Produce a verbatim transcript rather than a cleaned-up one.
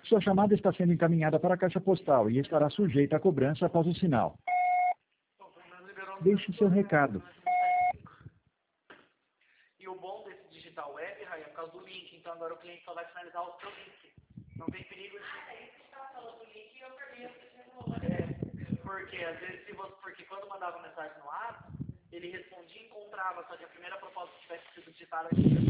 Sua chamada está sendo encaminhada para a caixa postal e estará sujeita a cobrança após o sinal. Deixe seu recado. E o bom desse digital web, Raia, é por causa do link. Então agora o cliente só vai finalizar o seu link. Não tem perigo de... Ah, é isso que estava falando do link e eu perdi. É, porque às vezes, se você, porque quando mandava mensagem no ar, ele respondia e encontrava, só que a primeira proposta que tivesse sido digitada